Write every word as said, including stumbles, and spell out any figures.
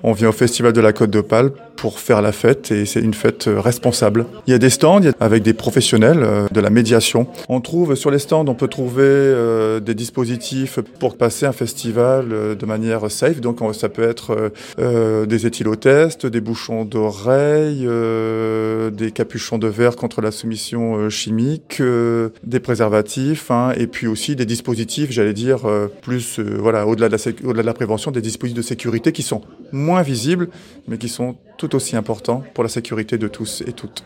On vient au Festival de la Côte d'Opale pour faire la fête et c'est une fête responsable. Il y a des stands avec des professionnels de la médiation. On trouve sur les stands, on peut trouver euh, des dispositifs pour passer un festival de manière safe. Donc ça peut être euh, des éthylotests, des bouchons d'oreilles, euh, des capuchons de verre contre la soumission euh, chimique, euh, des préservatifs, hein, et puis aussi des dispositifs, j'allais dire, euh, plus euh, voilà, au-delà de, la sé- au-delà de la prévention, des dispositifs de sécurité qui sont moins visibles, mais qui sont tout aussi importants pour la sécurité de tous et toutes.